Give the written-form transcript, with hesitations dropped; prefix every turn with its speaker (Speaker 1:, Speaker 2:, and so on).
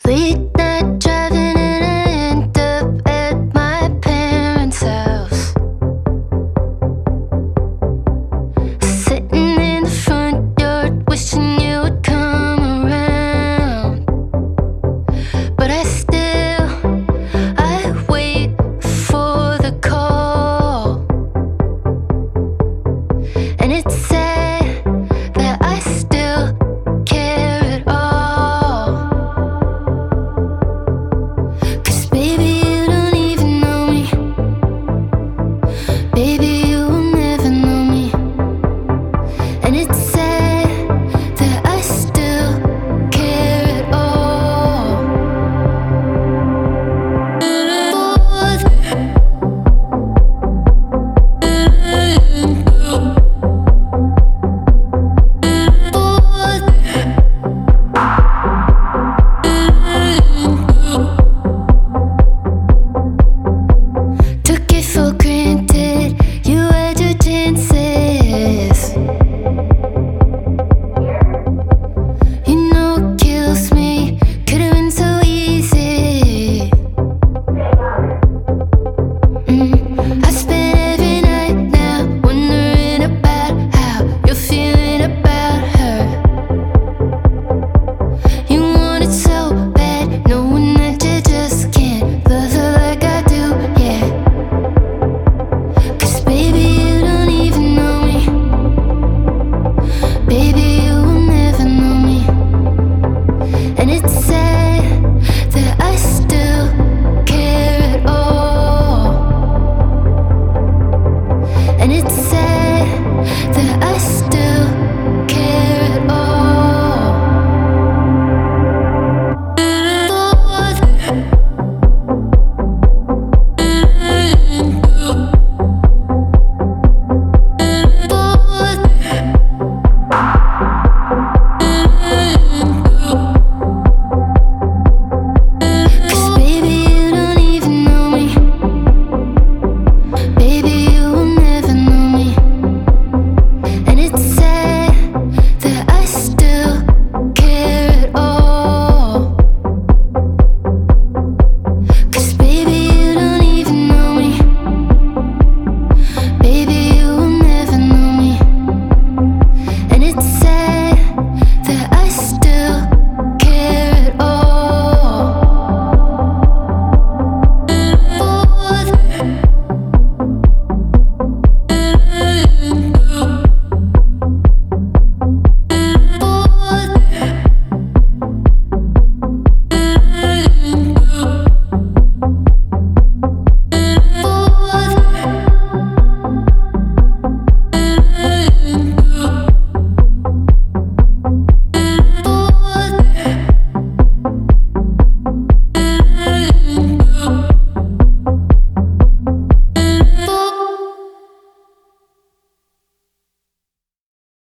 Speaker 1: Late night driving and I end up at my parents' house, sitting in the front yard wishing you would come around. But I wait for the call, and it's sad that I still care at all. 'Cause baby, you don't even know me. Baby, you will never know me. And it's sad that I still care at all. Took it for granted, you had your chances. You know it kills me, could've been so easy. I spend every night now wondering about how you're feeling about her. You want it so bad, knowing that you just can't love her like I do, yeah. 'Cause baby, you don't even know me. Baby, you will never know me. And it's sad that